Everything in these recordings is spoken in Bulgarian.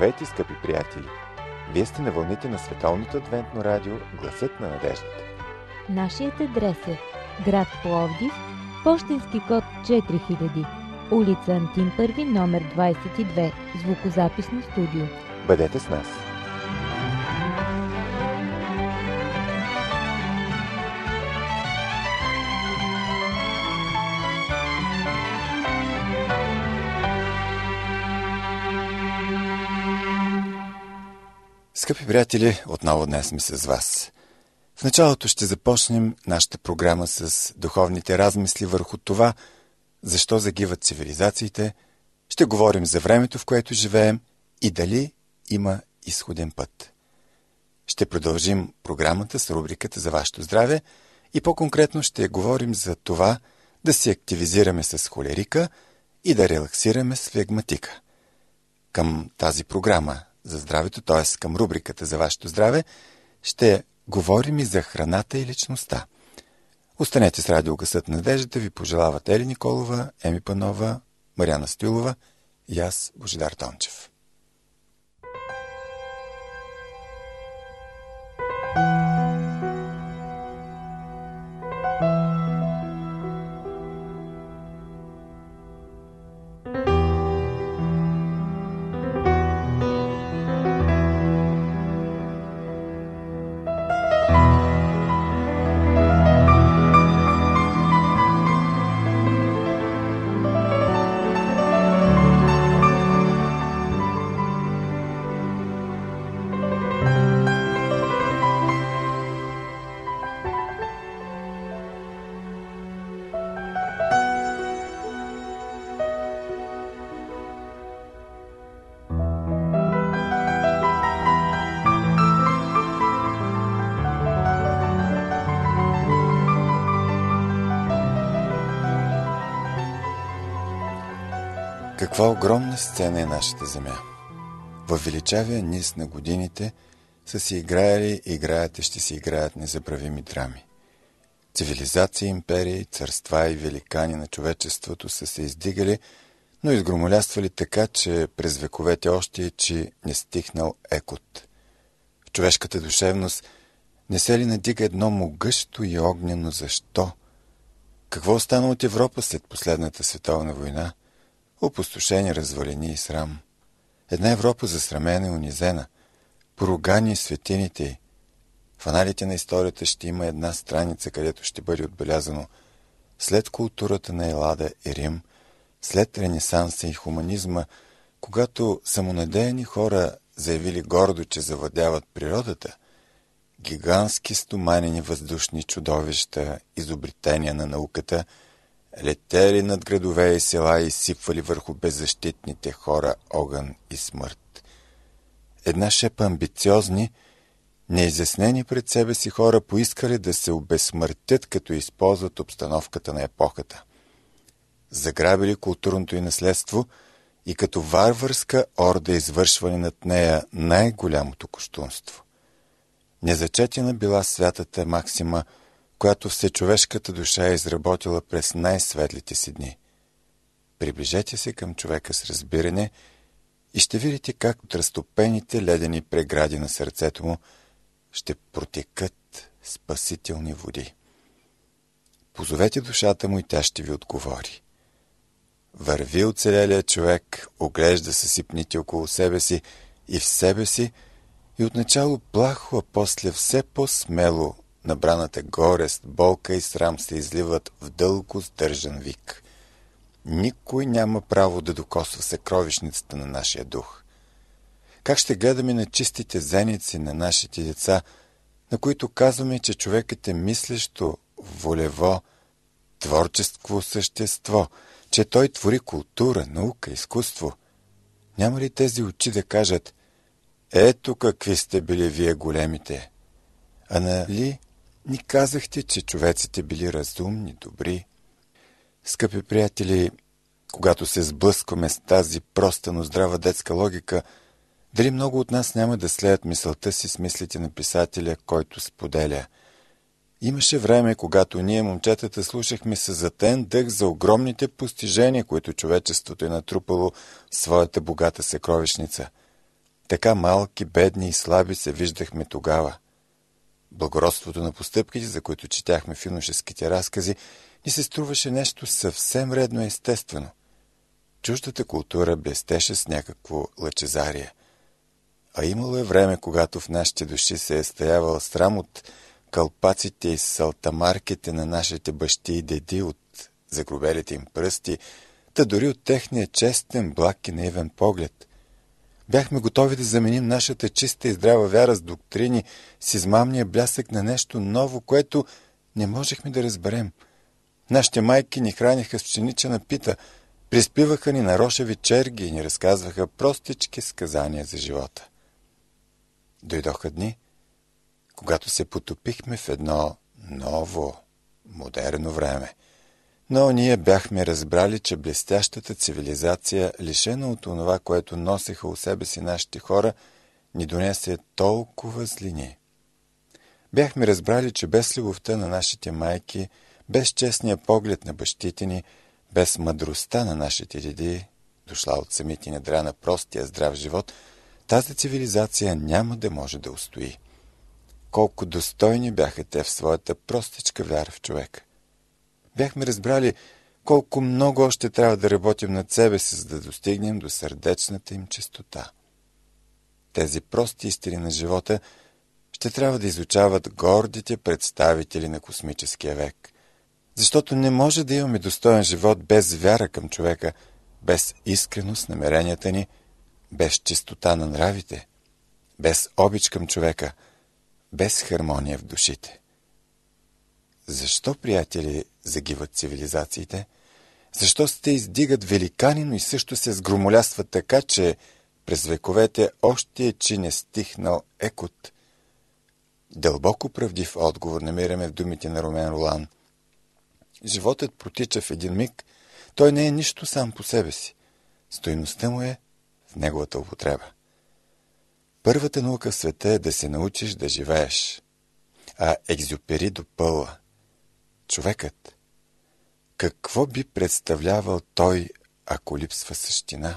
Здравейте, скъпи приятели! Вие сте на вълните на Световното адвентно радио Гласът на надеждата. Нашият адрес е град Пловдив, пощенски код 4000, улица Антим Първи, номер 22, звукозаписно студио. Бъдете с нас! Скъпи приятели, отново днес сме с вас. В началото ще започнем нашата програма с духовните размисли върху това, защо загиват цивилизациите, ще говорим за времето, в което живеем и дали има изходен път. Ще продължим програмата с рубриката за вашето здраве и по-конкретно ще говорим за това да се активизираме с холерика и да релаксираме с флегматика. Към тази програма за здравето, т.е. към рубриката за вашето здраве, ще говорим и за храната и личността. Останете с радио Гласът на надеждата, ви пожелават Ели Николова, Еми Панова, Мариана Стоилова и аз, Божидар Тончев. Каква огромна сцена е нашата земя! Във величавия низ на годините са си играели, играят и ще си играят незабравими драми. Цивилизации, империи, царства и великани на човечеството са се издигали, но изгромоляствали така, че през вековете още че не стихнал екот. В човешката душевност не се ли надига едно могъщо и огнено защо? Какво остана от Европа след последната световна война? Опустошени, развалени и срам. Една Европа засрамена и унизена, поругани светините й. В аналите на историята ще има една страница, където ще бъде отбелязано: след културата на Елада и Рим, след Ренесанса и хуманизма, когато самонадеяни хора заявили гордо, че завладяват природата, гигантски стоманени въздушни чудовища, изобретения на науката, летели над градове и села и сипвали върху беззащитните хора огън и смърт. Една шепа амбициозни, неизяснени пред себе си хора поискали да се обезсмъртят, като използват обстановката на епохата. Заграбили културното й наследство и като варварска орда извършвали над нея най-голямото кощунство. Незачетена била святата максима, която всечовешката душа е изработила през най-светлите си дни. Приближете се към човека с разбиране и ще видите как от разтопените ледени прегради на сърцето му ще протекат спасителни води. Позовете душата му и тя ще ви отговори. Върви оцелелия човек, оглежда съсипните около себе си и в себе си и отначало плахо, а после все по-смело набраната горест, болка и срам се изливат в дълго сдържан вик. Никой няма право да докосва съкровищницата на нашия дух. Как ще гледаме на чистите зеници на нашите деца, на които казваме, че човекът е мислещо, волево, творчество същество, че той твори култура, наука, изкуство? Няма ли тези очи да кажат: ето какви сте били вие големите? А нали ни казахте, че човеците били разумни, добри? Скъпи приятели, когато се сблъскваме с тази проста, но здрава детска логика, дали много от нас няма да слеят мисълта си с мислите на писателя, който споделя: имаше време, когато ние, момчетата, слушахме със затен дъх за огромните постижения, които човечеството е натрупало в своята богата съкровищница. Така малки, бедни и слаби се виждахме тогава. Благородството на постъпките, за които четяхме в юношеските разкази, ни се струваше нещо съвсем редно и естествено. Чуждата култура блестеше с някакво лъчезарие. А имало е време, когато в нашите души се е стаявал срам от кълпаците и салтамарките на нашите бащи и деди, от загробелите им пръсти, та дори от техния честен, благ и наивен поглед. Бяхме готови да заменим нашата чиста и здрава вяра с доктрини, с измамния блясък на нещо ново, което не можехме да разберем. Нашите майки ни храниха с пшеничена пита, приспиваха ни на рошеви черги и ни разказваха простички сказания за живота. Дойдоха дни, когато се потопихме в едно ново, модерно време. Но ние бяхме разбрали, че блестящата цивилизация, лишена от онова, което носеха у себе си нашите хора, ни донесе толкова злини. Бяхме разбрали, че без любовта на нашите майки, без честния поглед на бащите ни, без мъдростта на нашите деди, дошла от самите недра на простия здрав живот, тази цивилизация няма да може да устои. Колко достойни бяха те в своята простичка вяра в човека. Бяхме разбрали колко много още трябва да работим над себе си, за да достигнем до сърдечната им чистота. Тези прости истини на живота ще трябва да изучават гордите представители на космическия век. Защото не може да имаме достоен живот без вяра към човека, без искреност на намеренията ни, без чистота на нравите, без обич към човека, без хармония в душите. Защо, приятели, загиват цивилизациите? Защо се издигат великани, но и също се сгромолястват така, че през вековете още че не стихнал екот? Дълбоко правдив отговор намираме в думите на Ромен Ролан. Животът протича в един миг, той не е нищо сам по себе си. Стойността му е в неговата употреба. Първата наука в света е да се научиш да живееш. А Екзюпери допълва: човекът, какво би представлявал той, ако липсва същина?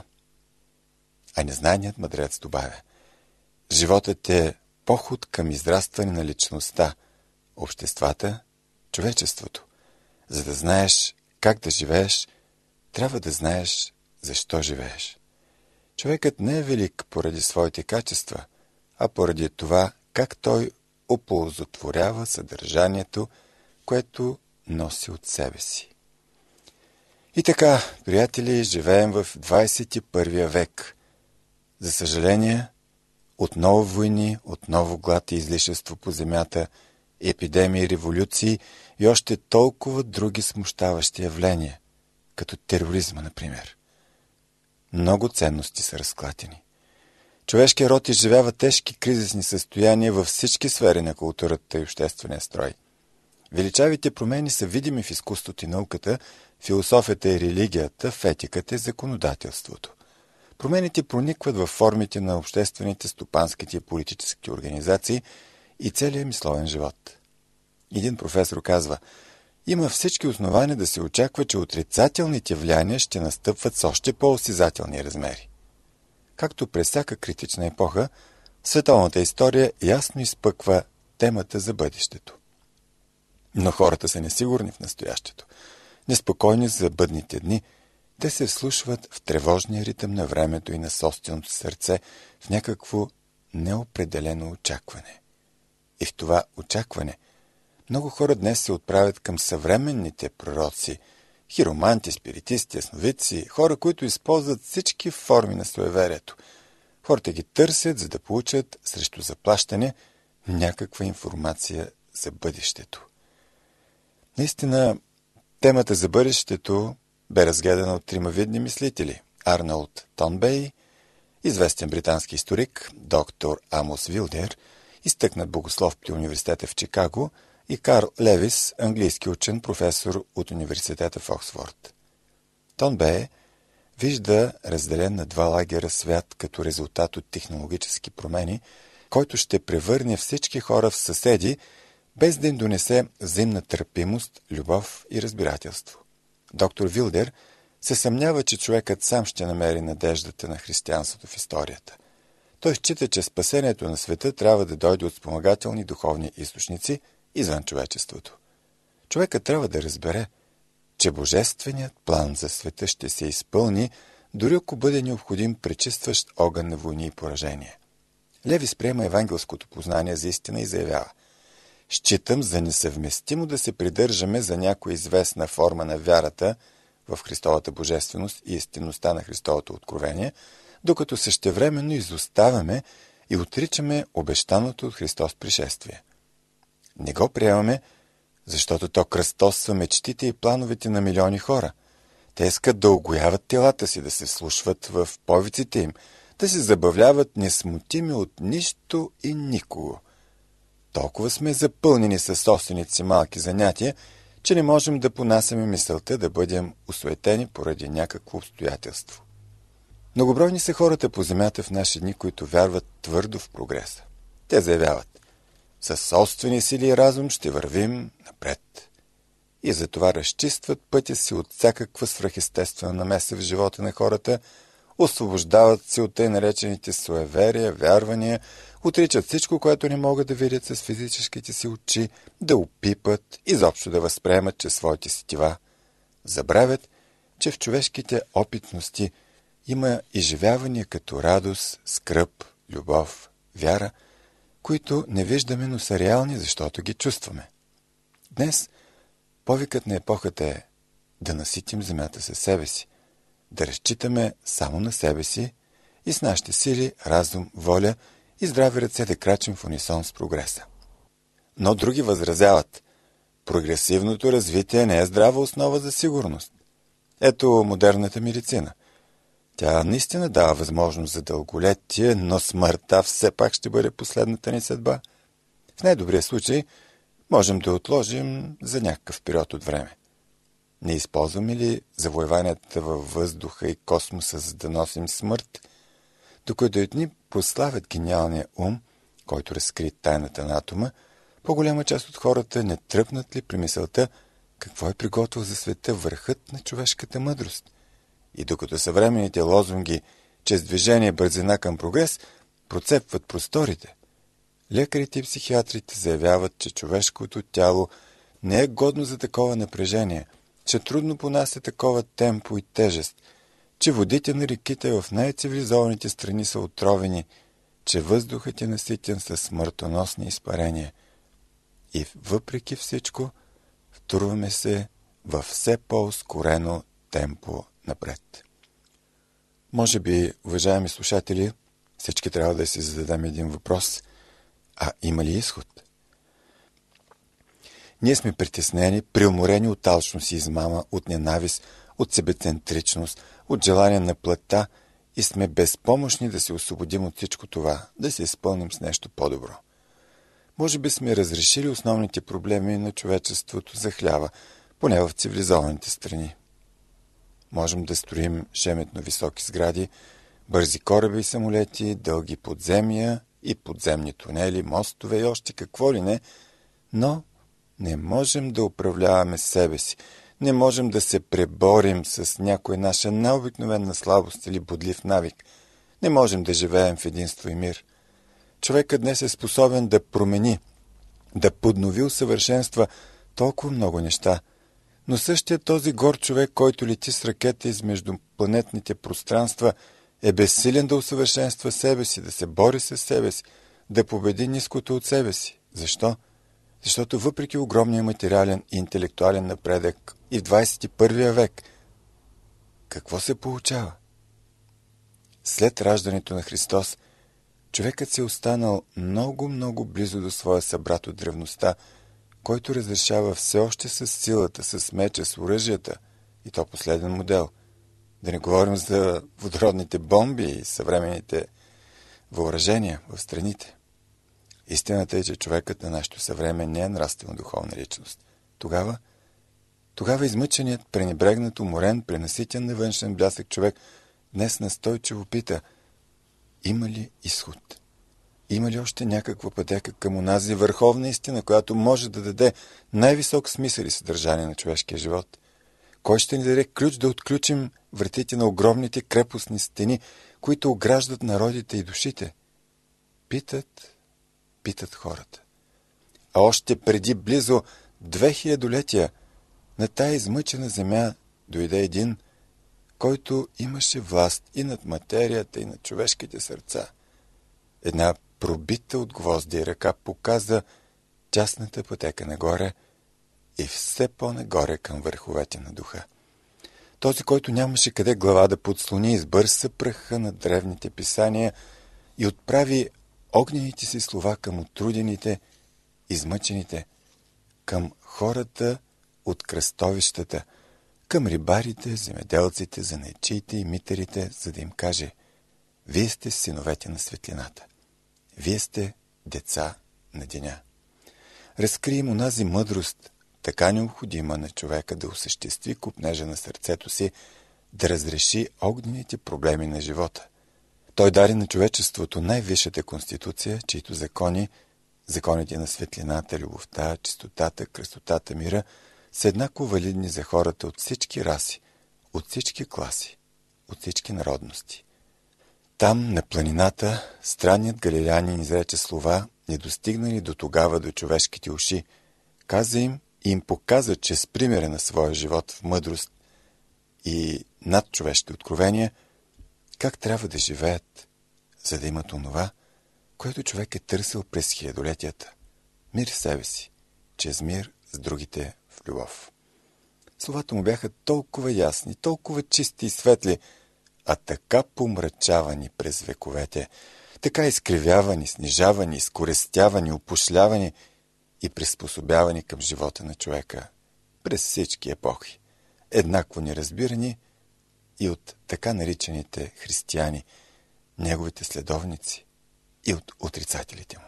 А незнаният мъдрец добавя: животът е поход към израстване на личността, обществата, човечеството. За да знаеш как да живееш, трябва да знаеш защо живееш. Човекът не е велик поради своите качества, а поради това как той оползотворява съдържанието, което носи от себе си. И така, приятели, живеем в 21 век. За съжаление, отново войни, отново глад и излишество по земята, епидемии, революции и още толкова други смущаващи явления, като тероризма, например. Много ценности са разклатени. Човешкият род изживява тежки кризисни състояния във всички сфери на културата и обществения строй. Величавите промени са видими в изкуството и науката, философията и религията, в етиката и законодателството. Промените проникват във формите на обществените, стопанските и политически организации и целия мисловен живот. Един професор казва: има всички основания да се очаква, че отрицателните влияния ще настъпват с още по-осезателни размери. Както през всяка критична епоха, световната история ясно изпъква темата за бъдещето. Но хората са несигурни в настоящето, неспокойни за бъдните дни. Те се вслушват в тревожния ритъм на времето и на собственото сърце, в някакво неопределено очакване. И в това очакване много хора днес се отправят към съвременните пророци, хироманти, спиритисти, ясновидци, хора, които използват всички форми на суеверието. Хората ги търсят, за да получат срещу заплащане някаква информация за бъдещето. Наистина, темата за бъдещето бе разгледана от трима видни мислители: Арнолд Тонбей, известен британски историк, доктор Амос Вилдер, изтъкнат богослов при университета в Чикаго, и Карл Левис, английски учен, професор от университета в Оксфорд. Тонбей вижда разделен на два лагера свят като резултат от технологически промени, който ще превърне всички хора в съседи, без да им донесе взаимна търпимост, любов и разбирателство. Доктор Вилдер се съмнява, че човекът сам ще намери надеждата на християнството в историята. Той счита, че спасението на света трябва да дойде от спомагателни духовни източници извън човечеството. Човекът трябва да разбере, че божественият план за света ще се изпълни, дори ако бъде необходим пречистващ огън на войни и поражения. Леви приема евангелското познание за истина и заявява: считам за несъвместимо да се придържаме за някоя известна форма на вярата в Христовата божественост и истинността на Христовото откровение, докато същевременно изоставяме и отричаме обещаното от Христос пришествие. Не го приемаме, защото то кръстосва мечтите и плановете на милиони хора. Те искат да огояват телата си, да се вслушват в повиците им, да се забавляват несмутими от нищо и никого. Толкова сме запълнени със собствените си малки занятия, че не можем да понасяме мисълта да бъдем осуетени поради някакво обстоятелство. Многобройни са хората по земята в наши дни, които вярват твърдо в прогреса. Те заявяват: със собствени сили и разум ще вървим напред. И затова разчистват пътя си от всякаква свръхестествена намеса в живота на хората, освобождават се от тъй наречените суеверия, вярвания, отричат всичко, което не могат да видят с физическите си очи, да опипат, изобщо да възприемат, че своите сетива. Забравят, че в човешките опитности има изживявания като радост, скръб, любов, вяра, които не виждаме, но са реални, защото ги чувстваме. Днес повикът на епохата е да наситим земята със себе си, да разчитаме само на себе си и с нашите сили, разум, воля и здрави ръце да крачим в унисон с прогреса. Но други възразяват: прогресивното развитие не е здрава основа за сигурност. Ето модерната медицина. Тя наистина дава възможност за дълголетие, но смъртта все пак ще бъде последната ни съдба. В най-добрия случай можем да отложим за някакъв период от време. Не използваме ли завоеванията във въздуха и космоса, за да носим смърт, докато едни прославят гениалния ум, който разкри тайната на атома, по-голяма част от хората не тръпнат ли при мисълта какво е приготвил за света върхът на човешката мъдрост? И докато съвременните лозунги, че с движение бързина към прогрес, процепват просторите, лекарите и психиатрите заявяват, че човешкото тяло не е годно за такова напрежение, че трудно понася такова темпо и тежест, че водите на реките в най-цивилизованите страни са отровени, че въздухът е наситен със смъртоносни изпарения. И въпреки всичко, втурваме се във все по-ускорено темпо напред. Може би, уважаеми слушатели, всички трябва да си зададем един въпрос: а има ли изход? Ние сме притеснени, преуморени от алчност и измама, от ненавист, от себецентричност, от желание на плътта и сме безпомощни да се освободим от всичко това, да се изпълним с нещо по-добро. Може би сме разрешили основните проблеми на човечеството за хляба, поне в цивилизованите страни. Можем да строим шеметно високи сгради, бързи кораби и самолети, дълги подземия и подземни тунели, мостове и още какво ли не, но не можем да управляваме себе си, не можем да се преборим с някоя наша необикновена слабост или бодлив навик, не можем да живеем в единство и мир. Човекът днес е способен да промени, да поднови усъвършенства толкова много неща, но същия този гор човек, който лети с ракета измежду планетните пространства, е безсилен да усъвършенства себе си, да се бори с себе си, да победи ниското от себе си. Защо? Защото въпреки огромния материален и интелектуален напредък и в 21 век, какво се получава? След раждането на Христос, човекът се е останал много близо до своя събрат от древността, който разрешава все още с силата, с меча, с оръжията, и то последен модел. Да не говорим за водородните бомби и съвременните въоръжения в страните. Истината е, че човекът на нашето съвреме не е нравствено духовна личност. Тогава измъченият, пренебрегнат, уморен, пренаситен на външен блясък човек днес настойчиво пита: има ли изход? Има ли още някаква пътека към онази върховна истина, която може да даде най-висок смисъл и съдържание на човешкия живот? Кой ще ни даде ключ да отключим вратите на огромните крепостни стени, които ограждат народите и душите? питат хората. А още преди близо 2000 летия на тая измъчена земя дойде един, който имаше власт и над материята, и над човешките сърца. Една пробита от гвозди ръка показа тясната пътека нагоре и все по-нагоре към върховете на духа. Този, който нямаше къде глава да подслони, избърса пръха на древните писания и отправи огнените си слова към отрудените, измъчените, към хората от кръстовищата, към рибарите, земеделците, занаятчиите и митарите, за да им каже: вие сте синовете на светлината. Вие сте деца на деня. Разкри им онази мъдрост, така необходима на човека да осъществи копнежа на сърцето си, да разреши огнените проблеми на живота. Той даде на човечеството най-висшата конституция, чието закони, законите на светлината, любовта, чистотата, красотата, мира, са еднакво валидни за хората от всички раси, от всички класи, от всички народности. Там, на планината, странният галилеянин изрече слова, недостигнали до тогава до човешките уши, каза им и им показа, че с примера на своя живот в мъдрост и над човешки откровения, как трябва да живеят, за да имат онова, което човек е търсил през хилядолетията. Мир в себе си, чрез мир с другите в любов. Словата му бяха толкова ясни, толкова чисти и светли, а така помрачавани през вековете, така изкривявани, снижавани, изкорестявани, опошлявани и приспособявани към живота на човека през всички епохи, еднакво неразбирани и от така наричаните християни, неговите следовници, и от отрицателите му.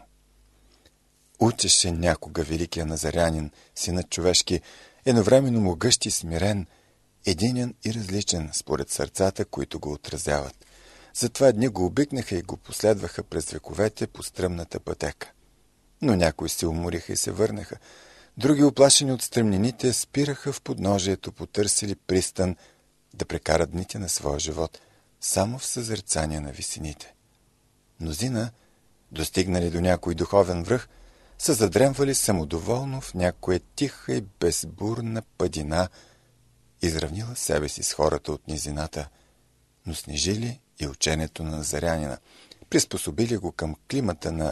Учеше някога великия назарянин, синът човешки, едновременно могъщ и смирен, единен и различен според сърцата, които го отразяват. Затова дни го обикнаха и го последваха през вековете по стръмната пътека. Но някои се умориха и се върнаха. Други, оплашени от стръмнините, спираха в подножието, потърсили пристан да прекарат дните на своя живот само в съзерцание на висините. Мнозина, достигнали до някой духовен връх, са задремвали самодоволно в някоя тиха и безбурна падина, изравнила себе си с хората от низината, но снижили и учението на назарянина, приспособили го към климата на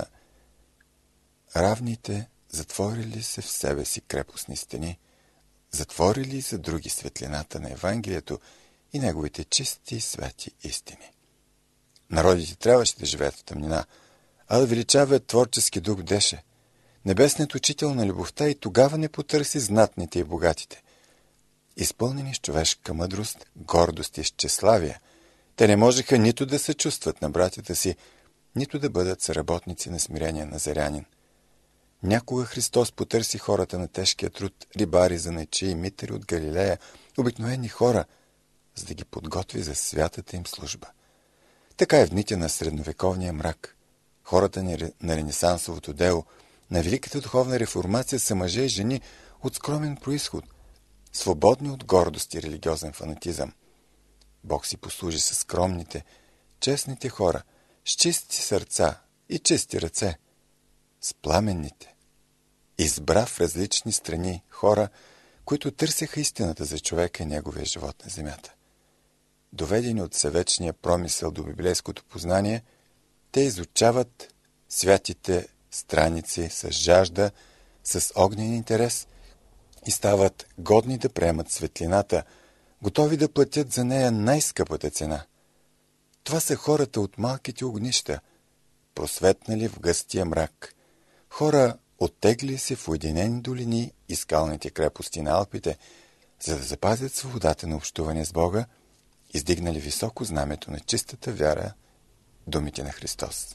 равните, затворили се в себе си крепостни стени, затворили за други светлината на Евангелието и неговите чисти и свети истини. Народите трябваше да живеят в тъмнина, а да величавият творчески дух бдеше. Небесният учител на любовта и тогава не потърси знатните и богатите. Изпълнени с човешка мъдрост, гордост и счеславие, те не можеха нито да се чувстват на братята си, нито да бъдат съработници на смирения назарянин. Някога Христос потърси хората на тежкия труд, рибари, занаятчии, митари от Галилея, обикновени хора, за да ги подготви за святата им служба. Така е в дните на средновековния мрак. Хората на ренесансовото дело, на великата духовна реформация са мъже и жени от скромен произход, свободни от гордост и религиозен фанатизъм. Бог си послужи с скромните, честните хора, с чисти сърца и чисти ръце, с пламенните. Избра в различни страни хора, които търсеха истината за човека и неговия живот на земята. Доведени от съвечния промисъл до библейското познание, те изучават святите страници с жажда, с огнен интерес и стават годни да приемат светлината, готови да платят за нея най-скъпата цена. Това са хората от малките огнища, просветнали в гъстия мрак. Хора, оттегли се в уединени долини и скалните крепости на Алпите, за да запазят свободата на общуване с Бога, издигнали високо знамето на чистата вяра, думите на Христос.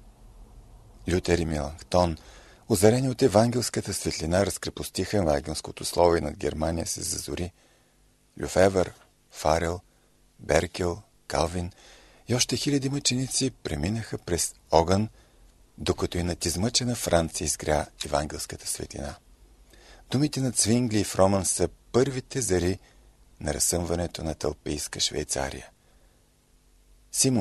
Лютер и Меланхтон, озарени от евангелската светлина, разкрепостиха евангелското слово и над Германия се зазори. Люфевър, Фарел, Беркел, Калвин и още хиляди мъченици преминаха през огън, докато и над измъчена Франция изгря евангелската светлина. Думите на Цвингли и Фроман са първите зари на разсъмването на тълпийска Швейцария. Симонс,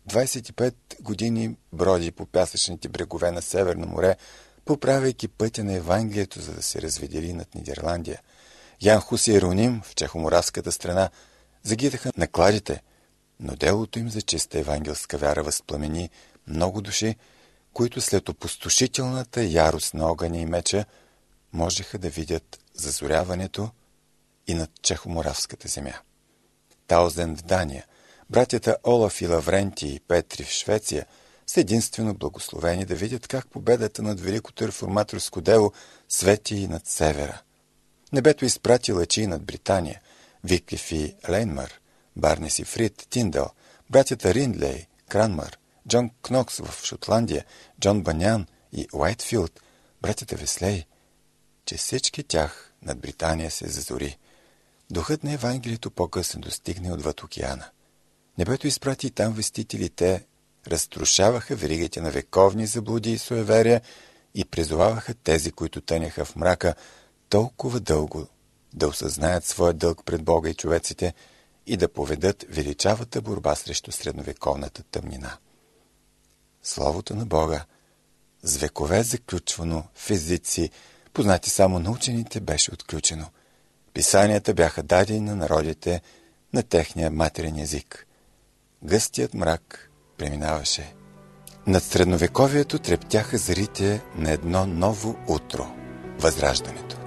25 години броди по пясъчните брегове на Северно море, поправяйки пътя на Евангелието, за да се разведели над Нидерландия. Ян Хус и Ероним в чехоморавската страна загинаха на кладите, но делото им за чиста евангелска вяра възпламени много души, които след опустошителната ярост на огъня и меча можеха да видят зазоряването и над чехоморавската земя. Таузен в Дания, братята Олаф и Лаврентий и Петри в Швеция са единствено благословени да видят как победата над великото реформаторско дело свети и над севера. Небето изпрати лъчи над Британия, Виклиф и Лейнмар, Барнес и Фрид, Тиндал, братята Риндлей, Кранмар, Джон Кнокс в Шотландия, Джон Банян и Уайтфилд, братята Веслей, че всички тях над Британия се зазори. Духът на Евангелието по-късно достигне отвъд океана. Небето изпрати там вестители, те разрушаваха веригите на вековни заблуди и суеверия и призоваваха тези, които тъняха в мрака, толкова дълго да осъзнаят своя дълг пред Бога и човеците и да поведат величавата борба срещу средновековната тъмнина. Словото на Бога, с векове заключвано в езици, познати само на учените, беше отключено. Писанията бяха дадени на народите на техния матерен език. Гъстият мрак преминаваше. Над средновековието трептяха зарите на едно ново утро – Възраждането.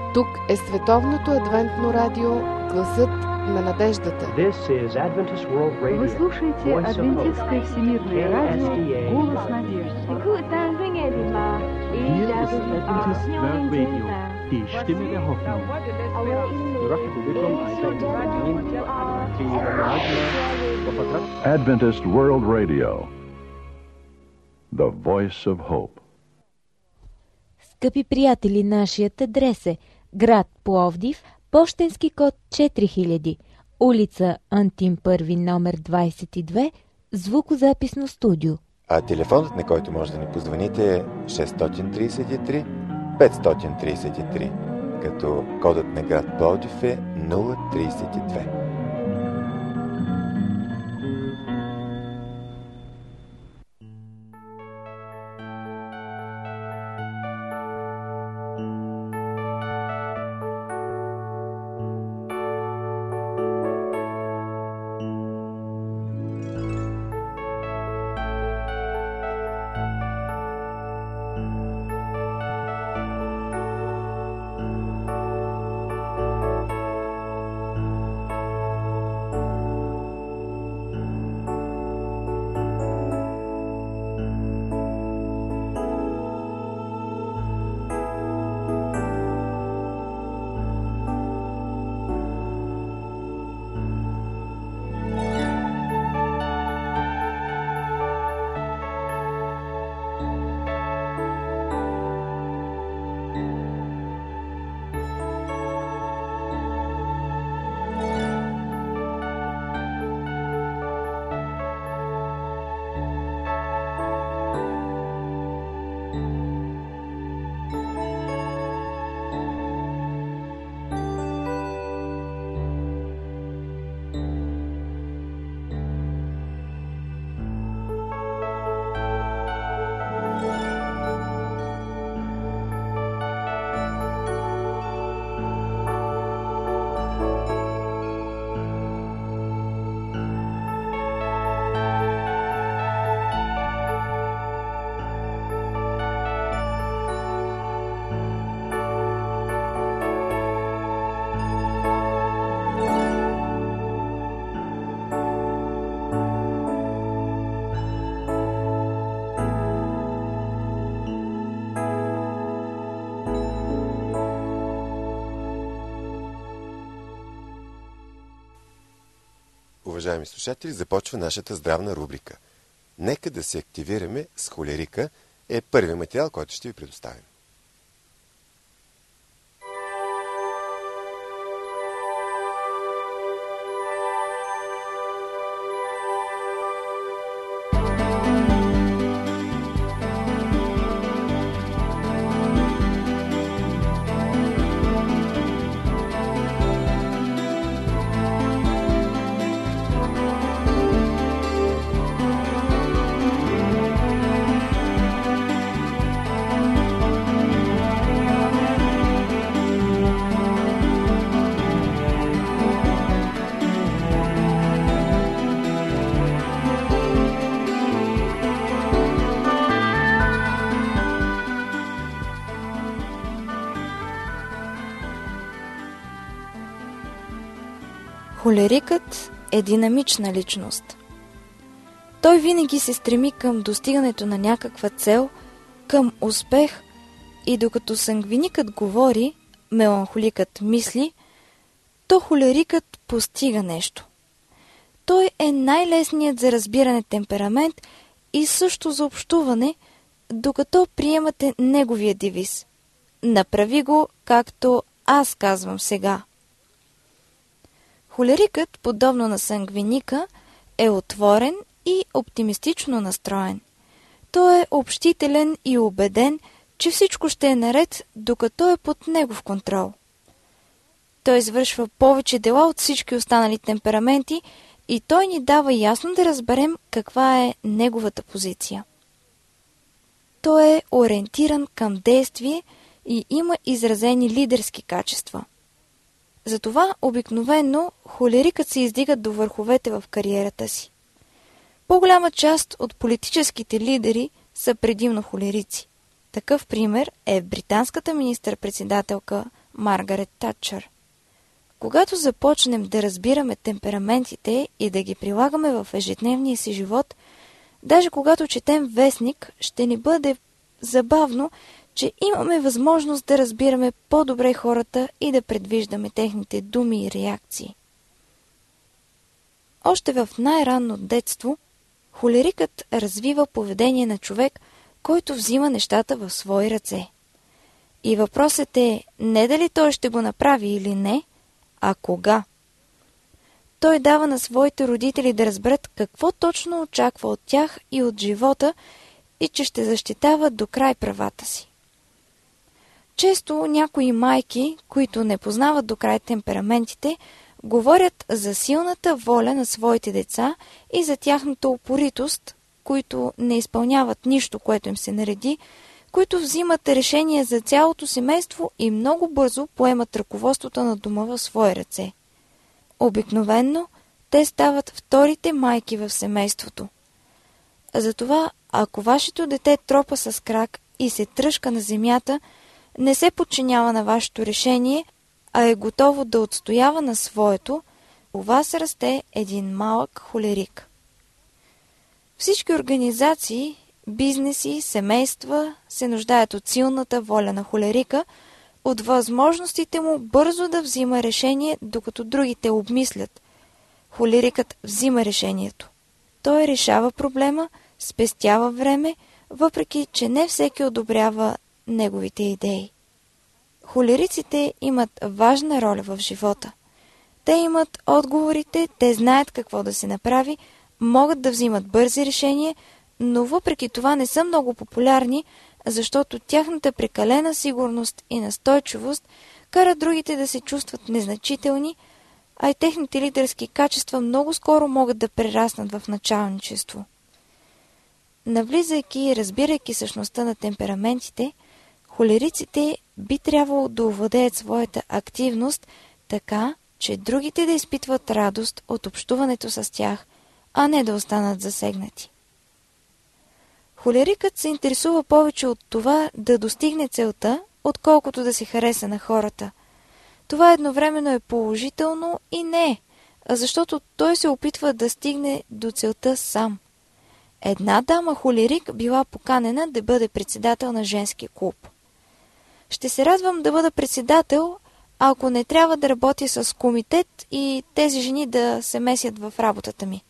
Тук е Световното адвентно радио, гласът на надеждата. Вы слушаете Адвентистское всемирное радио «Голос надежды». Die Stimme der Hoffnung. Adventist World Radio, the voice of hope. Скъпи приятели, нашият адрес е град Пловдив, пощенски код 4000, улица Антим Първи, номер 22, звукозаписно студио. А телефонът, на който може да ни позвоните, е 633 533, като кодът на град Пловдив е 032. Уважаеми слушатели, започва нашата здравна рубрика. Нека да се активираме с холерика е първият материал, който ще ви предоставим. Холерикът е динамична личност. Той винаги се стреми към достигането на някаква цел, към успех и докато сангвиникът говори, меланхоликът мисли, то холерикът постига нещо. Той е най-лесният за разбиране темперамент и също за общуване, докато приемате неговия девиз. Направи го, както аз казвам сега. Холерикът, подобно на сангвиника, е отворен и оптимистично настроен. Той е общителен и убеден, че всичко ще е наред, докато е под негов контрол. Той извършва повече дела от всички останали темпераменти и той ни дава ясно да разберем каква е неговата позиция. Той е ориентиран към действие и има изразени лидерски качества. Затова обикновено холерикът се издига до върховете в кариерата си. По-голяма част от политическите лидери са предимно холерици. Такъв пример е британската министър-председателка Маргарет Татчър. Когато започнем да разбираме темпераментите и да ги прилагаме в ежедневния си живот, даже когато четем вестник, ще ни бъде забавно, че имаме възможност да разбираме по-добре хората и да предвиждаме техните думи и реакции. Още в най-ранно детство, холерикът развива поведение на човек, който взима нещата в свои ръце. И въпросът е не дали той ще го направи или не, а кога. Той дава на своите родители да разберат какво точно очаква от тях и от живота и че ще защитава до край правата си. Често някои майки, които не познават до край темпераментите, говорят за силната воля на своите деца и за тяхната упоритост, които не изпълняват нищо, което им се нареди, които взимат решения за цялото семейство и много бързо поемат ръководството на дома в свои ръце. Обикновенно те стават вторите майки в семейството. Затова, ако вашето дете тропа с крак и се тръшка на земята, не се подчинява на вашето решение, а е готово да отстоява на своето, у вас расте един малък холерик. Всички организации, бизнеси, семейства се нуждаят от силната воля на холерика, от възможностите му бързо да взима решение, докато другите обмислят. Холерикът взима решението. Той решава проблема, спестява време, въпреки че не всеки одобрява неговите идеи. Холериците имат важна роля в живота. Те имат отговорите, те знаят какво да се направи, могат да взимат бързи решения, но въпреки това не са много популярни, защото тяхната прекалена сигурност и настойчивост карат другите да се чувстват незначителни, а и техните лидерски качества много скоро могат да прераснат в началничество. Навлизайки и разбирайки същността на темпераментите, холериците би трябвало да овладеят своята активност така, че другите да изпитват радост от общуването с тях, а не да останат засегнати. Холерикът се интересува повече от това да достигне целта, отколкото да се хареса на хората. Това едновременно е положително и не е, защото той се опитва да стигне до целта сам. Една дама холерик била поканена да бъде председател на женски клуб. Ще се радвам да бъда председател, ако не трябва да работя с комитет и тези жени да се месят в работата ми.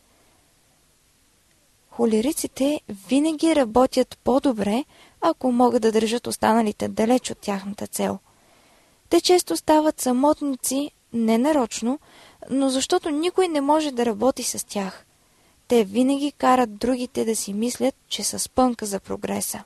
Холериците винаги работят по-добре, ако могат да държат останалите далеч от тяхната цел. Те често стават самотници, ненарочно, но защото никой не може да работи с тях. Те винаги карат другите да си мислят, че са спънка за прогреса.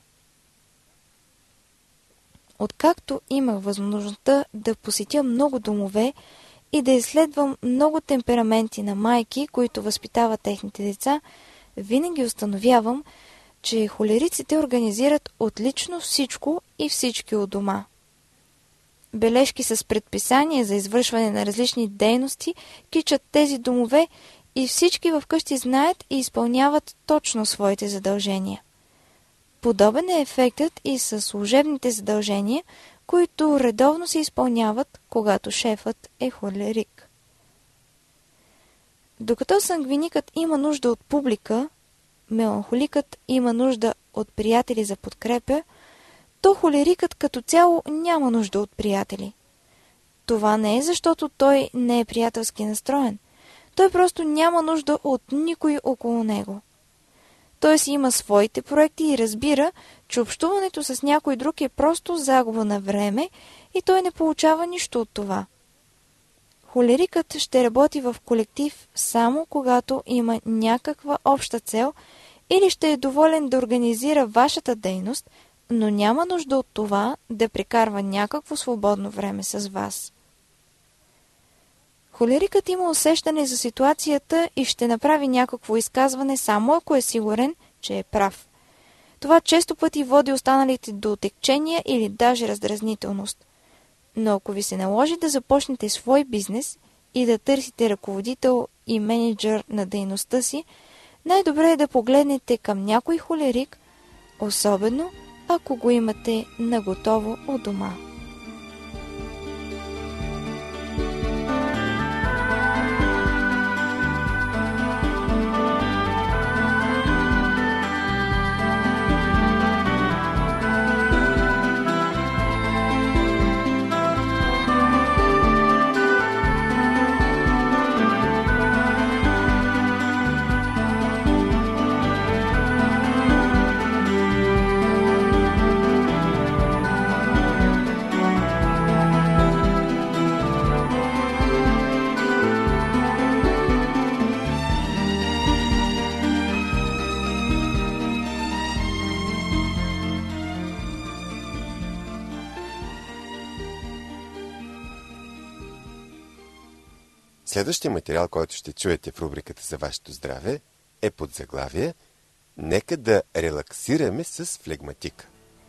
Откакто имах възможността да посетя много домове и да изследвам много темпераменти на майки, които възпитават техните деца, винаги установявам, че холериците организират отлично всичко и всички у дома. Бележки с предписания за извършване на различни дейности кичат тези домове и всички вкъщи знаят и изпълняват точно своите задължения. Подобен е ефектът и с служебните задължения, които редовно се изпълняват, когато шефът е холерик. Докато сангвиникът има нужда от публика, меланхоликът има нужда от приятели за подкрепа, то холерикът като цяло няма нужда от приятели. Това не е защото той не е приятелски настроен. Той просто няма нужда от никой около него. Той си има своите проекти и разбира, че общуването с някой друг е просто загуба на време и той не получава нищо от това. Холерикът ще работи в колектив само когато има някаква обща цел или ще е доволен да организира вашата дейност, но няма нужда от това да прекарва някакво свободно време с вас. Холерикът има усещане за ситуацията и ще направи някакво изказване само ако е сигурен, че е прав. Това често пъти води останалите до отекчения или даже раздразнителност. Но ако ви се наложи да започнете свой бизнес и да търсите ръководител и менеджер на дейността си, най-добре е да погледнете към някой холерик, особено ако го имате наготово у дома. Следващия материал, който ще чуете в рубриката за вашето здраве, е под заглавие «Нека да релаксираме с флегматика».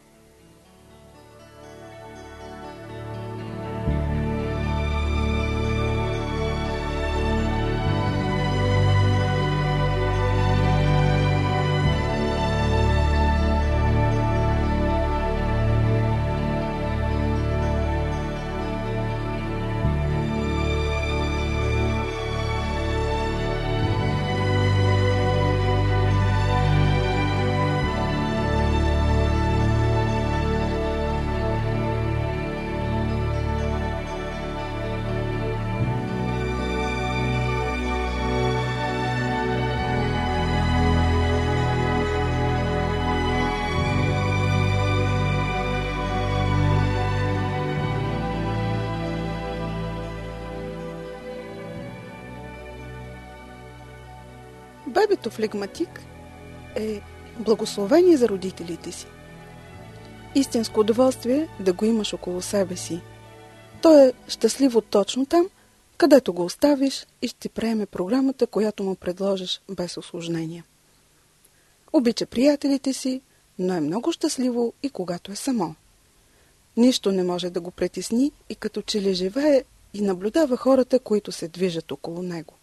Бебето флегматик е благословение за родителите си. Истинско удоволствие да го имаш около себе си. То е щастливо точно там, където го оставиш и ще приеме програмата, която му предложиш без усложнения. Обича приятелите си, но е много щастливо и когато е само. Нищо не може да го притесни и като че ли живее и наблюдава хората, които се движат около него.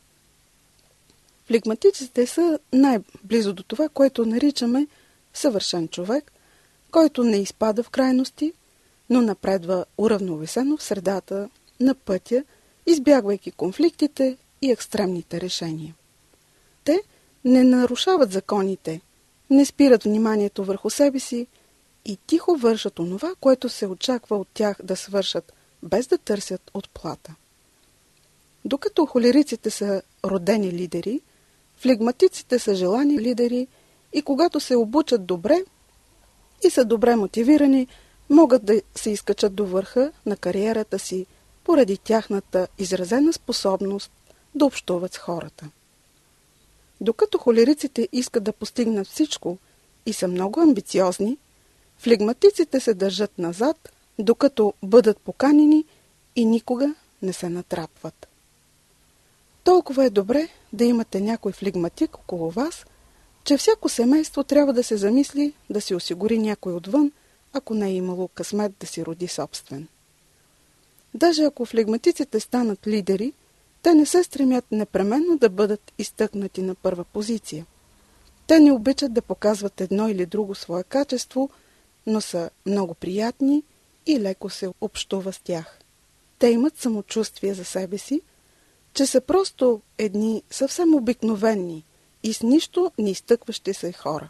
Флегматиците са най-близо до това, което наричаме съвършен човек, който не изпада в крайности, но напредва уравновесено в средата на пътя, избягвайки конфликтите и екстремните решения. Те не нарушават законите, не спират вниманието върху себе си и тихо вършат онова, което се очаква от тях да свършат, без да търсят отплата. Докато холериците са родени лидери, флегматиците са желани лидери и когато се обучат добре и са добре мотивирани, могат да се изкачат до върха на кариерата си поради тяхната изразена способност да общуват с хората. Докато холериците искат да постигнат всичко и са много амбициозни, флегматиците се държат назад, докато бъдат поканени и никога не се натрапват. Толкова е добре да имате някой флегматик около вас, че всяко семейство трябва да се замисли да си осигури някой отвън, ако не е имало късмет да си роди собствен. Даже ако флегматиците станат лидери, те не се стремят непременно да бъдат изтъкнати на първа позиция. Те не обичат да показват едно или друго свое качество, но са много приятни и леко се общува с тях. Те имат самочувствие за себе си, че са просто едни съвсем обикновени и с нищо не изтъкващи се хора.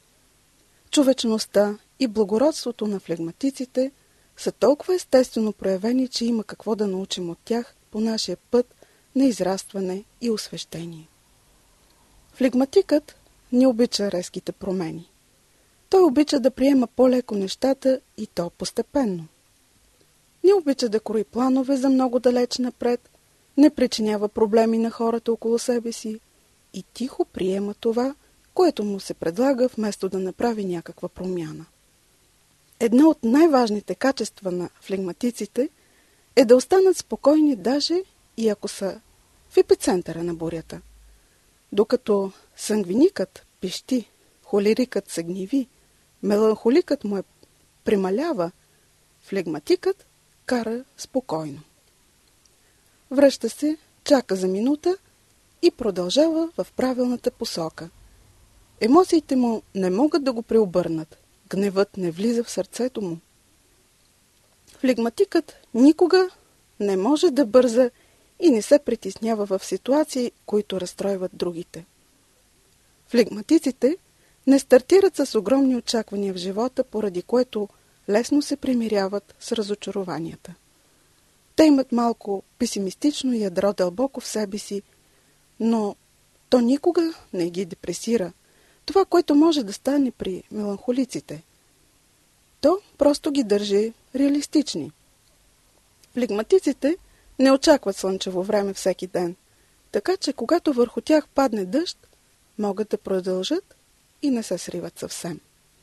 Човечността и благородството на флегматиците са толкова естествено проявени, че има какво да научим от тях по нашия път на израстване и освещение. Флегматикът не обича резките промени. Той обича да приема по-леко нещата и то постепенно. Не обича да крои планове за много далеч напред, не причинява проблеми на хората около себе си и тихо приема това, което му се предлага, вместо да направи някаква промяна. Едно от най-важните качества на флегматиците е да останат спокойни даже и ако са в епицентъра на бурята. Докато сангвиникът пищи, холерикът се гневи, меланхоликът му прималява, флегматикът кара спокойно. Връща се, чака за минута и продължава в правилната посока. Емоциите му не могат да го преобърнат. Гневът не влиза в сърцето му. Флегматикът никога не може да бърза и не се притеснява в ситуации, които разстройват другите. Флегматиците не стартират с огромни очаквания в живота, поради което лесно се примиряват с разочарованията. Те имат малко песимистично ядро дълбоко в себе си, но то никога не ги депресира. Това, което може да стане при меланхолиците. То просто ги държи реалистични. Флегматиците не очакват слънчево време всеки ден, така че когато върху тях падне дъжд, могат да продължат и не се сриват съвсем.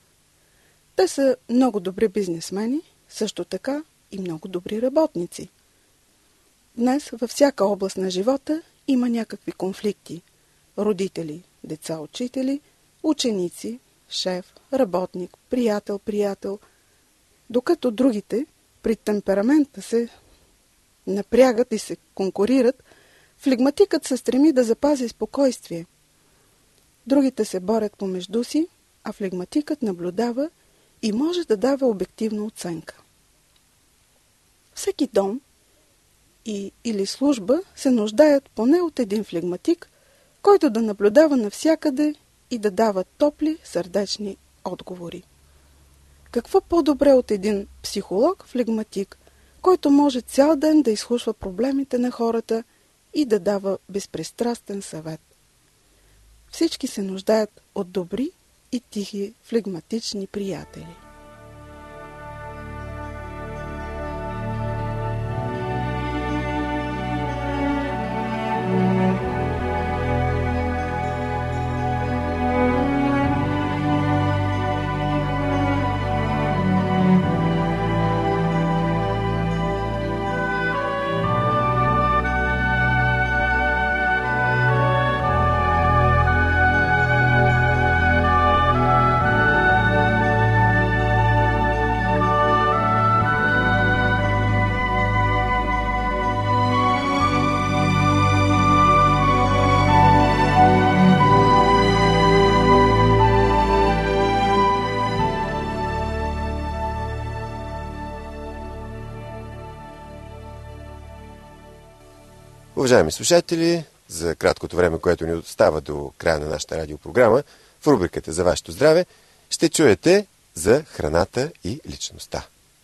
Те са много добри бизнесмени, също така и много добри работници. Днес във всяка област на живота има някакви конфликти. Родители, деца, учители, ученици, шеф, работник, приятел. Докато другите при темперамента се напрягат и се конкурират, флегматикът се стреми да запази спокойствие. Другите се борят помежду си, а флегматикът наблюдава и може да дава обективна оценка. Всеки дом или служба се нуждаят поне от един флегматик, който да наблюдава навсякъде и да дава топли, сърдечни отговори. Какво по-добре от един психолог-флегматик, който може цял ден да изслушва проблемите на хората и да дава безпристрастен съвет? Всички се нуждаят от добри и тихи флегматични приятели. Уважаеми слушатели, за краткото време, което ни остава до края на нашата радиопрограма, в рубриката за вашето здраве ще чуете за храната и личността.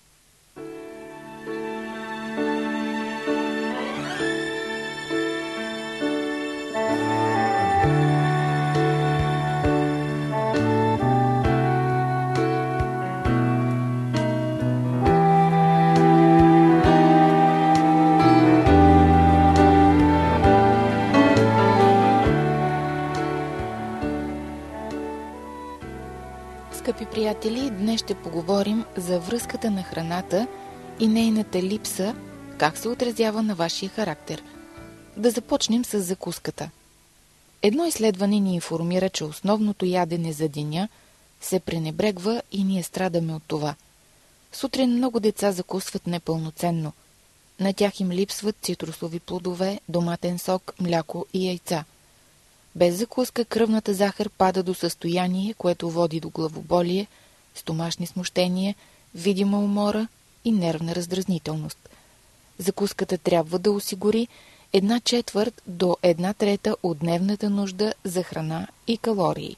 Скъпи приятели, днес ще поговорим за връзката на храната и нейната липса, как се отразява на вашия характер. Да започнем с закуската. Едно изследване ни информира, че основното ядене за деня се пренебрегва и ние страдаме от това. Сутрин много деца закусват непълноценно. На тях им липсват цитрусови плодове, доматен сок, мляко и яйца. Без закуска кръвната захар пада до състояние, което води до главоболие, стомашни смущения, видима умора и нервна раздразнителност. Закуската трябва да осигури 1/4 до 1/3 от дневната нужда за храна и калории.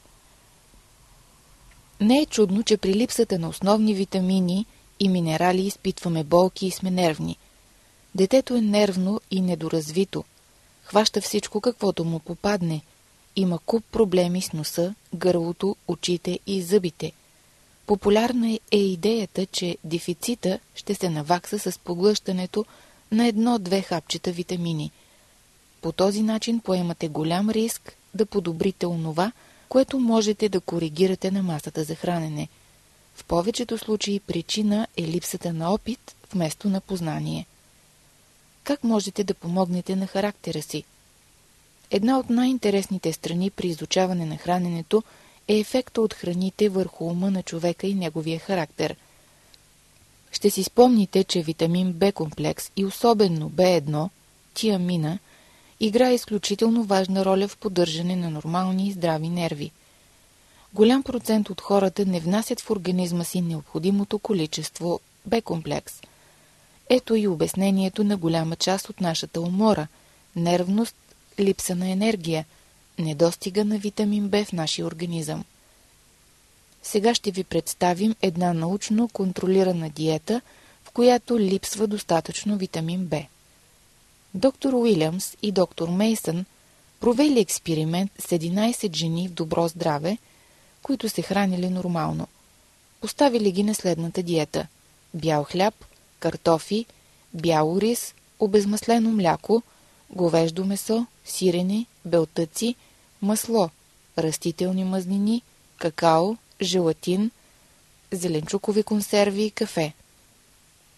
Не е чудно, че при липсата на основни витамини и минерали изпитваме болки и сме нервни. Детето е нервно и недоразвито. Хваща всичко, каквото му попадне. Има куп проблеми с носа, гърлото, очите и зъбите. Популярна е идеята, че дефицита ще се навакса с поглъщането на 1-2 хапчета витамини. По този начин поемате голям риск да подобрите онова, което можете да коригирате на масата за хранене. В повечето случаи причина е липсата на опит вместо на познание. Как можете да помогнете на характера си? Една от най-интересните страни при изучаване на храненето е ефекта от храните върху ума на човека и неговия характер. Ще си спомните, че витамин Б комплекс и особено B1, тиамина, играе изключително важна роля в поддържане на нормални и здрави нерви. Голям процент от хората не внасят в организма си необходимото количество Б комплекс. Ето и обяснението на голяма част от нашата умора, нервност, липса на енергия, недостига на витамин Б в нашия организъм. Сега ще ви представим една научно контролирана диета, в която липсва достатъчно витамин Б. Доктор Уилямс и доктор Мейсън провели експеримент с 11 жени в добро здраве, които се хранили нормално. Поставили ги на следната диета: бял хляб, картофи, бял рис, обезмаслено мляко, говеждо месо, сирене, белтъци, масло, растителни мазнини, какао, желатин, зеленчукови консерви и кафе.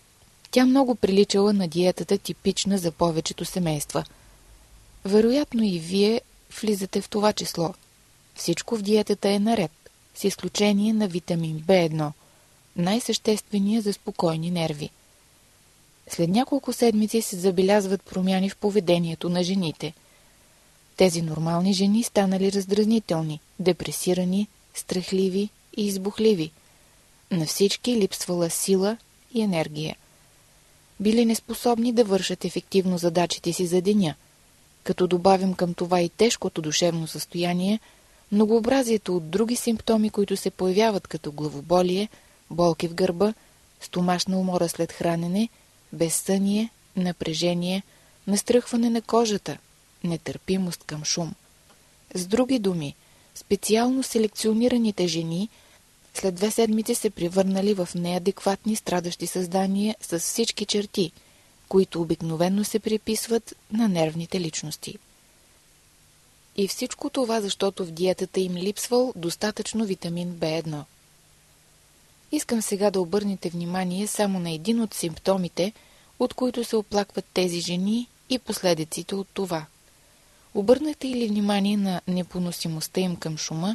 Тя много приличала на диетата, типична за повечето семейства. Вероятно и вие влизате в това число. Всичко в диетата е наред, с изключение на витамин B1, най-съществения за спокойни нерви. След няколко седмици се забелязват промяни в поведението на жените. Тези нормални жени станали раздразнителни, депресирани, страхливи и избухливи. На всички липсвала сила и енергия. Били неспособни да вършат ефективно задачите си за деня. Като добавим към това и тежкото душевно състояние, многообразието от други симптоми, които се появяват като главоболие, болки в гърба, стомашна умора след хранене, безсъние, напрежение, настръхване на кожата, нетърпимост към шум. С други думи, специално селекционираните жени след 2 седмици се превърнали в неадекватни страдащи създания с всички черти, които обикновено се приписват на нервните личности. И всичко това, защото в диетата им липсвал достатъчно витамин B1. Искам сега да обърнете внимание само на един от симптомите, от които се оплакват тези жени и последиците от това. Обърнахте ли внимание на непоносимостта им към шума?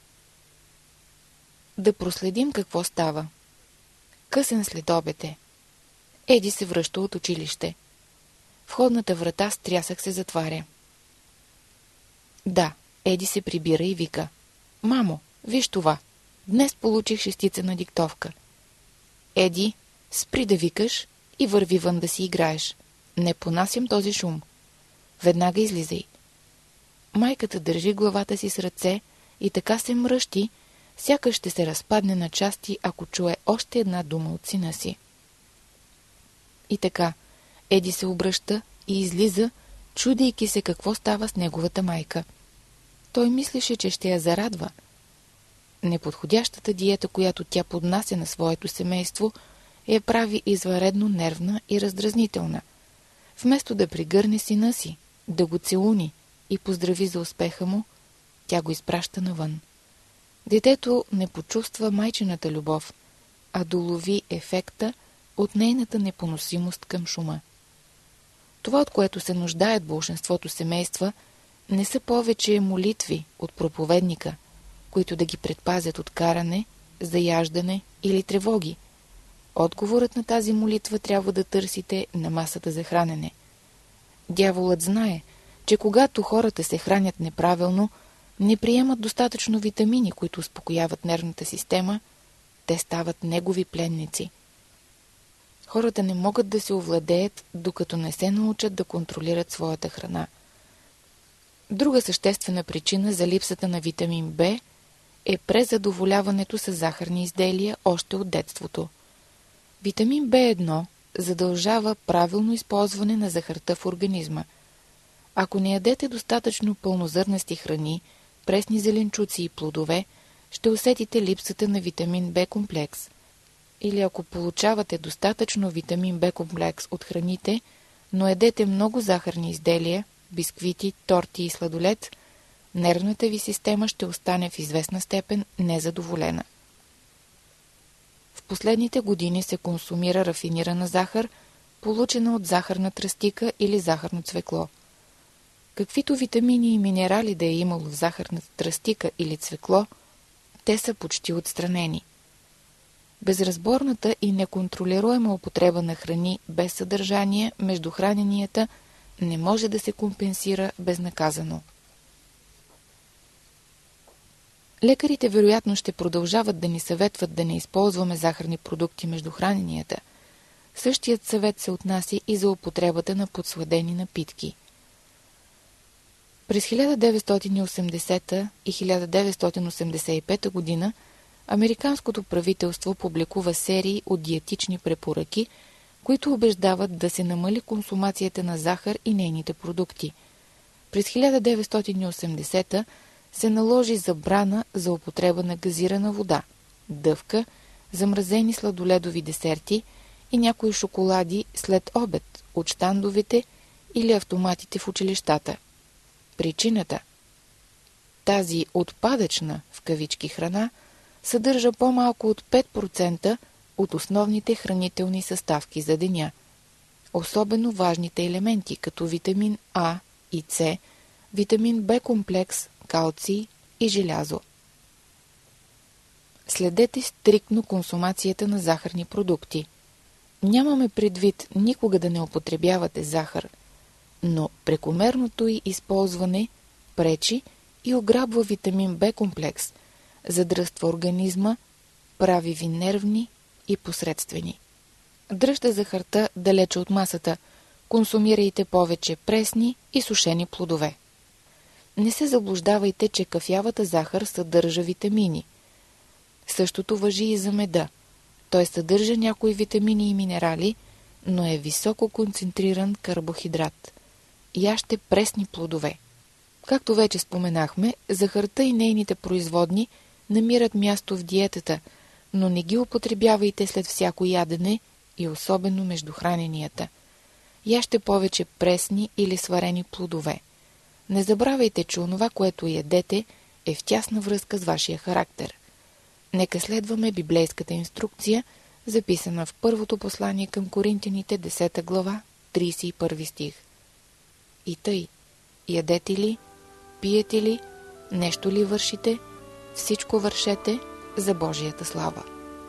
Да проследим какво става. Късен следобед е. Еди се връща от училище. Входната врата с трясък се затваря. Да, Еди се прибира и вика: „Мамо, виж това! Днес получих 6 на диктовка." „Еди, спри да викаш и върви вън да си играеш. Не понасям този шум. Веднага излизай." Майката държи главата си с ръце и така се мръщи, сякаш ще се разпадне на части, ако чуе още една дума от сина си. И така, Еди се обръща и излиза, чудейки се какво става с неговата майка. Той мислеше, че ще я зарадва. Неподходящата диета, която тя поднася на своето семейство, я прави извънредно нервна и раздразнителна. Вместо да пригърне сина си, да го целуни и поздрави за успеха му, тя го изпраща навън. Детето не почувства майчината любов, а долови ефекта от нейната непоносимост към шума. Това, от което се нуждаят болшинството семейства, не са повече молитви от проповедника, които да ги предпазят от каране, заяждане или тревоги. Отговорът на тази молитва трябва да търсите на масата за хранене. Дяволът знае, че когато хората се хранят неправилно, не приемат достатъчно витамини, които успокояват нервната система, те стават негови пленници. Хората не могат да се овладеят, докато не се научат да контролират своята храна. Друга съществена причина за липсата на витамин Б е презадоволяването с захарни изделия още от детството. Витамин B1 задължава правилно използване на захарта в организма. Ако не ядете достатъчно пълнозърнести храни, пресни зеленчуци и плодове, ще усетите липсата на витамин Б комплекс. Или ако получавате достатъчно витамин Б комплекс от храните, но едете много захарни изделия, бисквити, торти и сладолед, нервната ви система ще остане в известна степен незадоволена. В последните години се консумира рафинирана захар, получена от захарна тръстика или захарно цвекло. Каквито витамини и минерали да е имало в захарната тръстика или цвекло, те са почти отстранени. Безразборната и неконтролируема употреба на храни без съдържание между храненията не може да се компенсира безнаказано. Лекарите вероятно ще продължават да ни съветват да не използваме захарни продукти между храненията. Същият съвет се отнася и за употребата на подсладени напитки. През 1980 и 1985 година американското правителство публикува серии от диетични препоръки, които убеждават да се намали консумацията на захар и нейните продукти. През 1980 се наложи забрана за употреба на газирана вода, дъвка, замразени сладоледови десерти и някои шоколади след обед от щандовете или автоматите в училищата. Причината? Тази отпадъчна, в кавички, храна съдържа по-малко от 5% от основните хранителни съставки за деня. Особено важните елементи, като витамин А и С, витамин Б комплекс, калций и желязо. Следете стриктно консумацията на захарни продукти. Нямаме предвид никога да не употребявате захар, но прекомерното й използване пречи и ограбва витамин Б комплекс, задръства организма, прави ви нервни и посредствени. Дръжте захарта далече от масата, консумирайте повече пресни и сушени плодове. Не се заблуждавайте, че кафявата захар съдържа витамини. Същото важи и за меда. Той съдържа някои витамини и минерали, но е високо концентриран карбохидрат. Яжте пресни плодове. Както вече споменахме, захарта и нейните производни намират място в диетата, но не ги употребявайте след всяко ядене и особено между храненията. Яжте повече пресни или сварени плодове. Не забравяйте, че онова, което ядете, е в тясна връзка с вашия характер. Нека следваме библейската инструкция, записана в първото послание към Коринтяните, 10 глава, 31 стих. И тъй, ядете ли, пиете ли, нещо ли вършите, всичко вършете за Божията слава.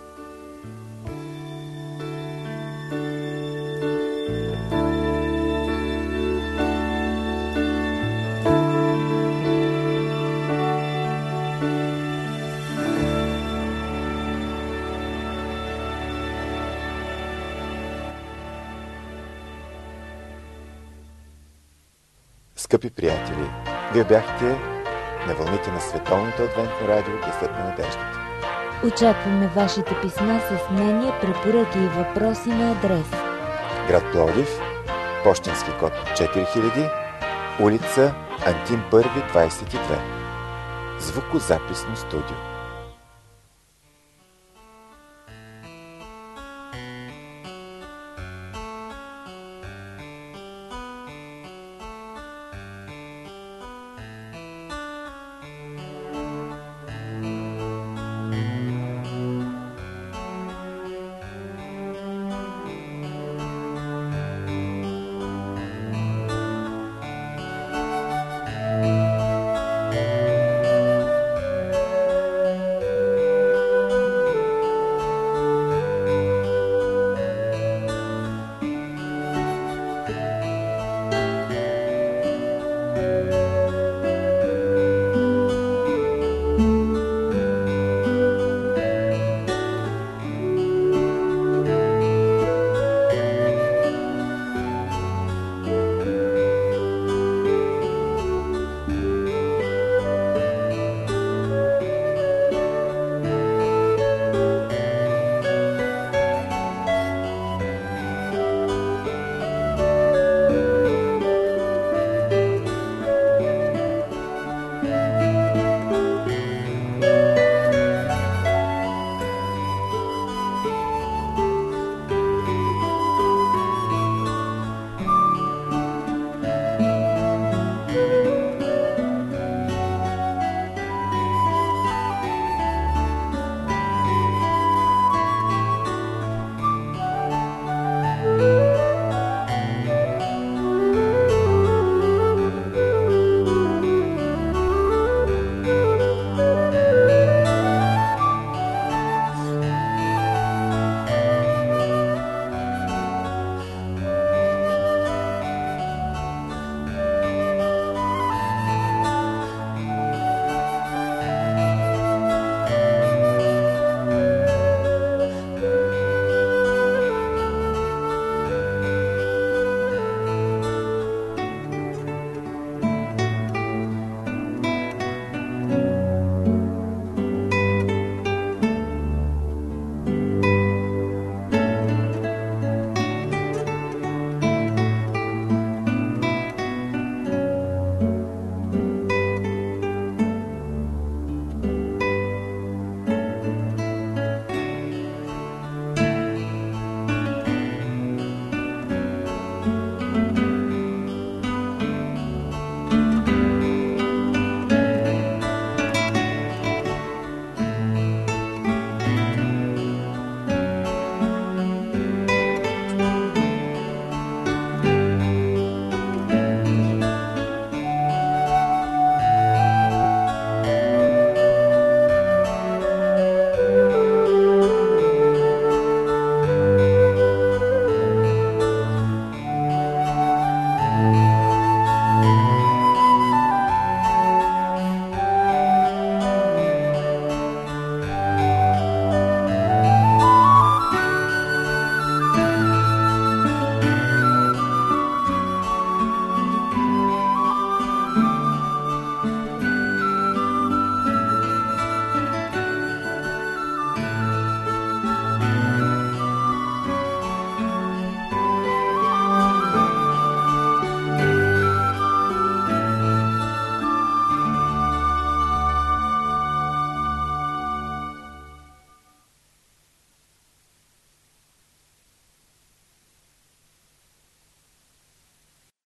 Скъпи приятели, вие бяхте на вълните на Световното адвентно радио Гласът на надеждата. Очакваме вашите писма с мнения, препоръки и въпроси на адрес: град Пловдив, пощенски код 4000, улица Антим 1, 22. Звукозаписно студио.